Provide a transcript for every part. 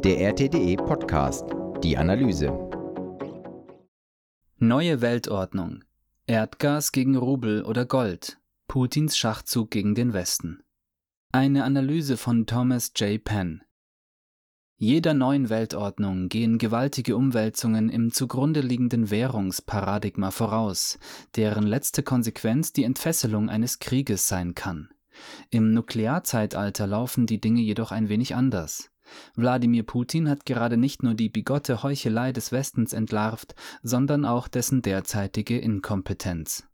Der RTDE Podcast, die Analyse. Neue Weltordnung. Erdgas gegen Rubel oder Gold. Putins Schachzug gegen den Westen. Eine Analyse von Thomas J. Penn. Jeder neuen Weltordnung gehen gewaltige Umwälzungen im zugrunde liegenden Währungsparadigma voraus, deren letzte Konsequenz die Entfesselung eines Krieges sein kann. Im Nuklearzeitalter laufen die Dinge jedoch ein wenig anders. Wladimir Putin hat gerade nicht nur die bigotte Heuchelei des Westens entlarvt, sondern auch dessen derzeitige Inkompetenz.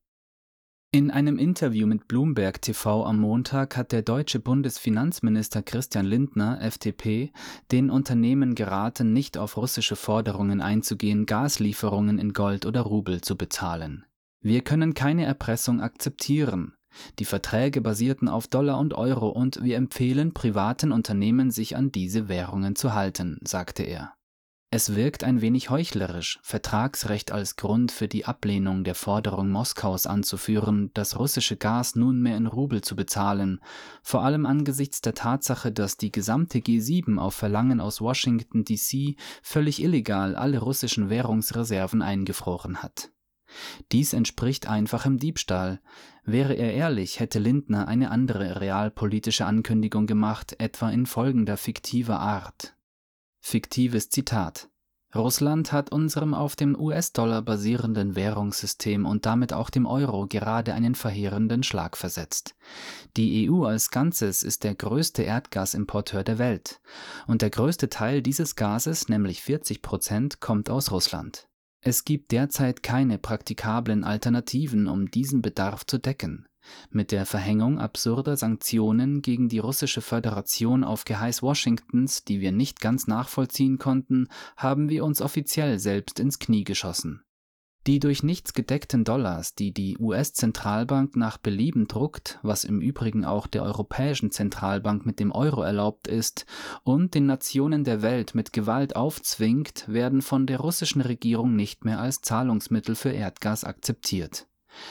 In einem Interview mit Bloomberg TV am Montag hat der deutsche Bundesfinanzminister Christian Lindner, FDP, den Unternehmen geraten, nicht auf russische Forderungen einzugehen, Gaslieferungen in Gold oder Rubel zu bezahlen. Wir können keine Erpressung akzeptieren. Die Verträge basierten auf Dollar und Euro und wir empfehlen privaten Unternehmen, sich an diese Währungen zu halten, sagte er. Es wirkt ein wenig heuchlerisch, Vertragsrecht als Grund für die Ablehnung der Forderung Moskaus anzuführen, das russische Gas nunmehr in Rubel zu bezahlen, vor allem angesichts der Tatsache, dass die gesamte G7 auf Verlangen aus Washington D.C. völlig illegal alle russischen Währungsreserven eingefroren hat. Dies entspricht einfachem Diebstahl. Wäre er ehrlich, hätte Lindner eine andere realpolitische Ankündigung gemacht, etwa in folgender fiktiver Art. Fiktives Zitat: Russland hat unserem auf dem US-Dollar basierenden Währungssystem und damit auch dem Euro gerade einen verheerenden Schlag versetzt. Die EU als Ganzes ist der größte Erdgasimporteur der Welt. Und der größte Teil dieses Gases, nämlich 40%, kommt aus Russland. Es gibt derzeit keine praktikablen Alternativen, um diesen Bedarf zu decken. Mit der Verhängung absurder Sanktionen gegen die russische Föderation auf Geheiß Washingtons, die wir nicht ganz nachvollziehen konnten, haben wir uns offiziell selbst ins Knie geschossen. Die durch nichts gedeckten Dollars, die die US-Zentralbank nach Belieben druckt, was im Übrigen auch der Europäischen Zentralbank mit dem Euro erlaubt ist, und den Nationen der Welt mit Gewalt aufzwingt, werden von der russischen Regierung nicht mehr als Zahlungsmittel für Erdgas akzeptiert.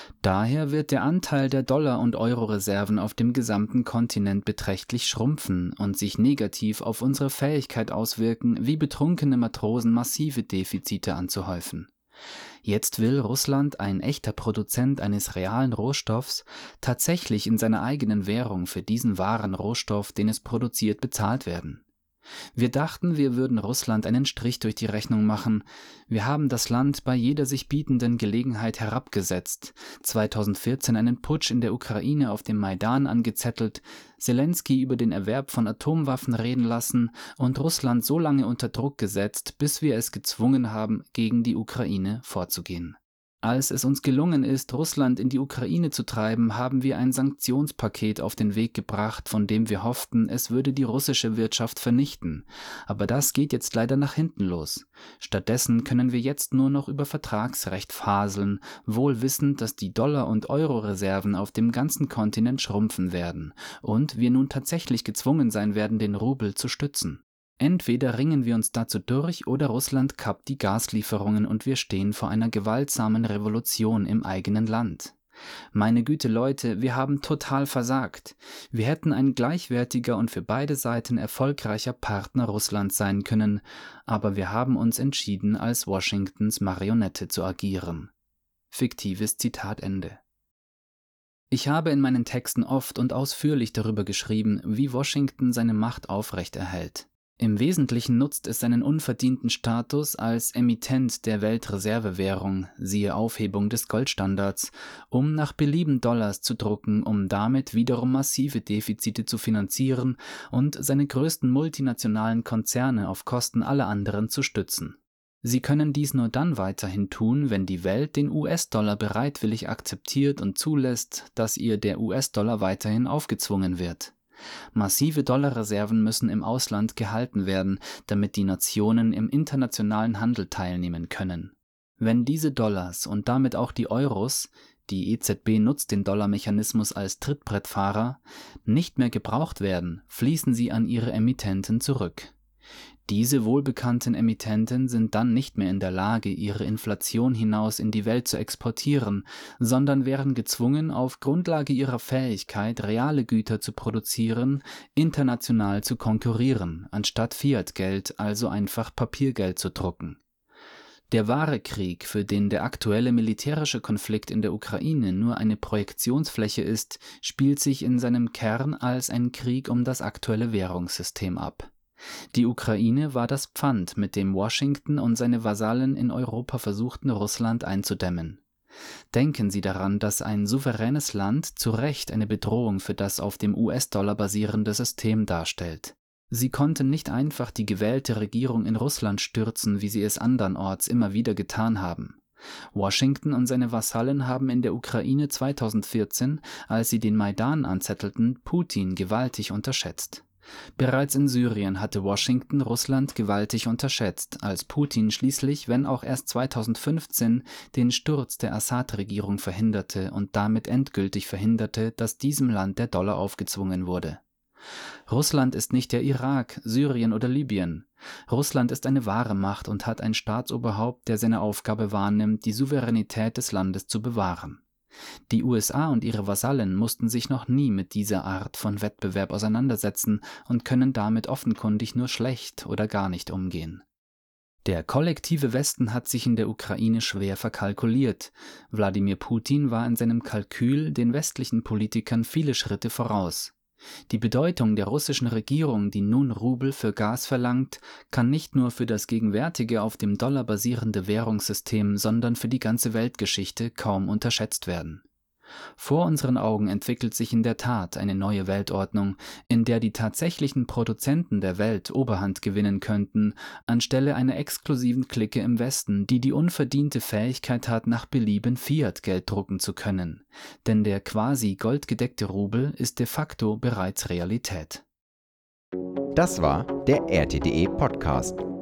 Daher wird der Anteil der Dollar- und Euro-Reserven auf dem gesamten Kontinent beträchtlich schrumpfen und sich negativ auf unsere Fähigkeit auswirken, wie betrunkene Matrosen massive Defizite anzuhäufen. Jetzt will Russland, ein echter Produzent eines realen Rohstoffs, tatsächlich in seiner eigenen Währung für diesen wahren Rohstoff, den es produziert, bezahlt werden. Wir dachten, wir würden Russland einen Strich durch die Rechnung machen. Wir haben das Land bei jeder sich bietenden Gelegenheit herabgesetzt, 2014 einen Putsch in der Ukraine auf dem Maidan angezettelt, Selenskyj über den Erwerb von Atomwaffen reden lassen und Russland so lange unter Druck gesetzt, bis wir es gezwungen haben, gegen die Ukraine vorzugehen. Als es uns gelungen ist, Russland in die Ukraine zu treiben, haben wir ein Sanktionspaket auf den Weg gebracht, von dem wir hofften, es würde die russische Wirtschaft vernichten. Aber das geht jetzt leider nach hinten los. Stattdessen können wir jetzt nur noch über Vertragsrecht faseln, wohl wissend, dass die Dollar- und Euro-Reserven auf dem ganzen Kontinent schrumpfen werden und wir nun tatsächlich gezwungen sein werden, den Rubel zu stützen. Entweder ringen wir uns dazu durch oder Russland kappt die Gaslieferungen und wir stehen vor einer gewaltsamen Revolution im eigenen Land. Meine Güte Leute, wir haben total versagt. Wir hätten ein gleichwertiger und für beide Seiten erfolgreicher Partner Russlands sein können, aber wir haben uns entschieden, als Washingtons Marionette zu agieren. Fiktives Zitat Ende. Ich habe in meinen Texten oft und ausführlich darüber geschrieben, wie Washington seine Macht aufrechterhält. Im Wesentlichen nutzt es seinen unverdienten Status als Emittent der Weltreservewährung, siehe Aufhebung des Goldstandards, um nach Belieben Dollars zu drucken, um damit wiederum massive Defizite zu finanzieren und seine größten multinationalen Konzerne auf Kosten aller anderen zu stützen. Sie können dies nur dann weiterhin tun, wenn die Welt den US-Dollar bereitwillig akzeptiert und zulässt, dass ihr der US-Dollar weiterhin aufgezwungen wird. Massive Dollarreserven müssen im Ausland gehalten werden, damit die Nationen im internationalen Handel teilnehmen können. Wenn diese Dollars und damit auch die Euros, die EZB nutzt den Dollarmechanismus als Trittbrettfahrer, nicht mehr gebraucht werden, fließen sie an ihre Emittenten zurück. Diese wohlbekannten Emittenten sind dann nicht mehr in der Lage, ihre Inflation hinaus in die Welt zu exportieren, sondern wären gezwungen, auf Grundlage ihrer Fähigkeit, reale Güter zu produzieren, international zu konkurrieren, anstatt Fiatgeld, also einfach Papiergeld zu drucken. Der wahre Krieg, für den der aktuelle militärische Konflikt in der Ukraine nur eine Projektionsfläche ist, spielt sich in seinem Kern als ein Krieg um das aktuelle Währungssystem ab. Die Ukraine war das Pfand, mit dem Washington und seine Vasallen in Europa versuchten, Russland einzudämmen. Denken Sie daran, dass ein souveränes Land zu Recht eine Bedrohung für das auf dem US-Dollar basierende System darstellt. Sie konnten nicht einfach die gewählte Regierung in Russland stürzen, wie sie es andernorts immer wieder getan haben. Washington und seine Vasallen haben in der Ukraine 2014, als sie den Maidan anzettelten, Putin gewaltig unterschätzt. Bereits in Syrien hatte Washington Russland gewaltig unterschätzt, als Putin schließlich, wenn auch erst 2015, den Sturz der Assad-Regierung verhinderte und damit endgültig verhinderte, dass diesem Land der Dollar aufgezwungen wurde. Russland ist nicht der Irak, Syrien oder Libyen. Russland ist eine wahre Macht und hat ein Staatsoberhaupt, der seine Aufgabe wahrnimmt, die Souveränität des Landes zu bewahren. Die USA und ihre Vasallen mussten sich noch nie mit dieser Art von Wettbewerb auseinandersetzen und können damit offenkundig nur schlecht oder gar nicht umgehen. Der kollektive Westen hat sich in der Ukraine schwer verkalkuliert. Wladimir Putin war in seinem Kalkül den westlichen Politikern viele Schritte voraus. Die Bedeutung der russischen Regierung, die nun Rubel für Gas verlangt, kann nicht nur für das gegenwärtige auf dem Dollar basierende Währungssystem, sondern für die ganze Weltgeschichte kaum unterschätzt werden. Vor unseren Augen entwickelt sich in der Tat eine neue Weltordnung, in der die tatsächlichen Produzenten der Welt Oberhand gewinnen könnten, anstelle einer exklusiven Clique im Westen, die die unverdiente Fähigkeit hat, nach Belieben Fiat-Geld drucken zu können. Denn der quasi goldgedeckte Rubel ist de facto bereits Realität. Das war der RTDE Podcast.